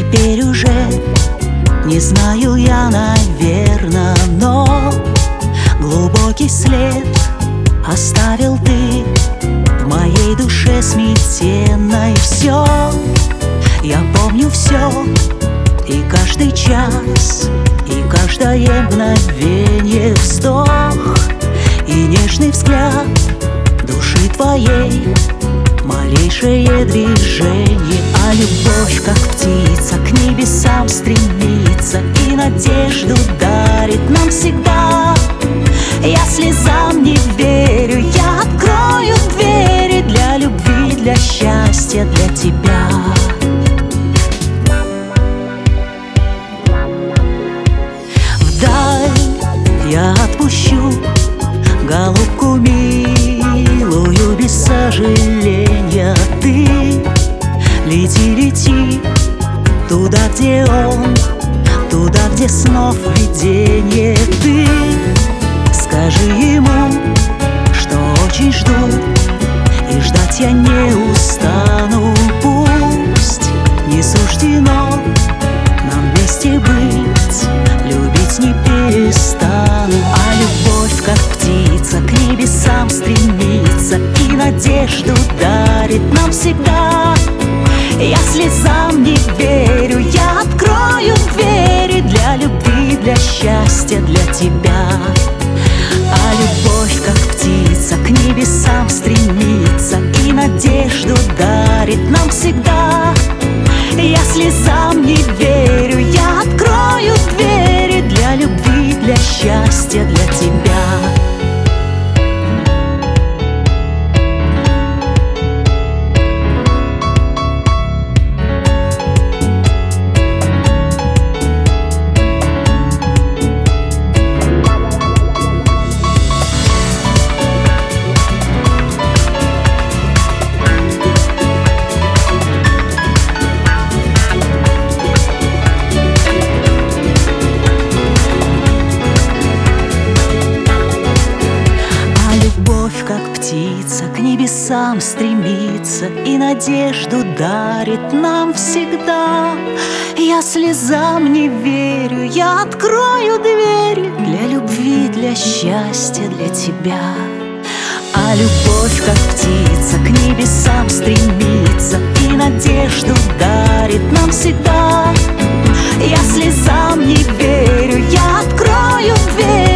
Теперь уже не знаю я, наверно, но глубокий след оставил ты в моей душе сметенной. Все, я помню все, и каждый час, и каждое мгновенье, вздох и нежный взгляд души твоей, малейшее движение. А любовь, как птица, к небесам стремится и надежду дарит нам всегда. Я слезам не верю, я открою двери для любви, для счастья, для тебя. Вдаль я отпущу голубку милую без сожаления. Ты лети, лети туда, где он, туда, где снов видение. Ты скажи ему, что очень жду, и ждать я не устану. Пусть не суждено нам вместе быть, любить не перестану. А любовь, как птица, к небесам стремится и надежду дарит нам всегда. Я слезам не верю, я открою двери для любви, для счастья, для тебя. А любовь, как птица, к небесам стремится и надежду дарит нам всегда. Я слезам не верю, я открою двери для любви, для счастья, для тебя. Как птица к небесам стремится и надежду дарит нам всегда. Я слезам не верю, я открою двери для любви, для счастья, для тебя. А любовь, как птица, к небесам стремится и надежду дарит нам всегда. Я слезам не верю, я открою дверь